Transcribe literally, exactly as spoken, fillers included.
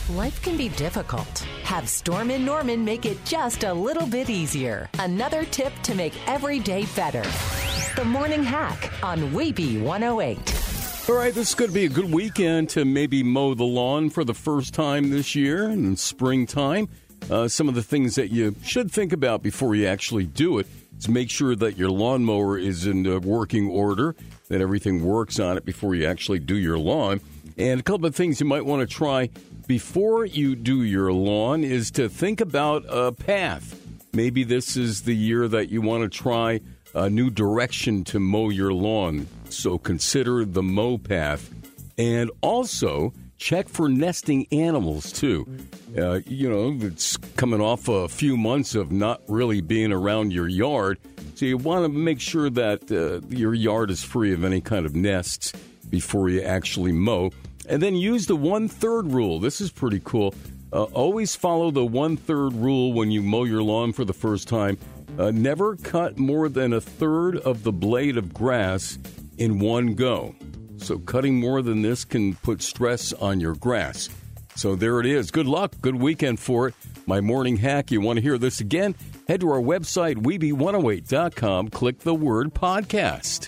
Life can be difficult. Have Storm and Norman make it just a little bit easier. Another tip to make every day better. The Morning Hack on W B one oh eight. All right, this is going to be a good weekend to maybe mow the lawn for the first time this year in springtime. Uh, some of the things that you should think about before you actually do it is make sure that your lawnmower is in uh, working order, that everything works on it before you actually do your lawn. And a couple of things you might want to try before you do your lawn is to think about a path. Maybe this is the year that you want to try a new direction to mow your lawn. So consider the mow path. And also check for nesting animals, too. Uh, you know, it's coming off a few months of not really being around your yard. So you want to make sure that uh, your yard is free of any kind of nests before you actually mow. And then use the one-third rule. This is pretty cool. Uh, always follow the one-third rule when you mow your lawn for the first time. Uh, never cut more than a third of the blade of grass in one go. So cutting more than this can put stress on your grass. So there it is. Good luck. Good weekend for it. My morning hack. You want to hear this again? Head to our website, W B one oh eight dot com. Click the word podcast.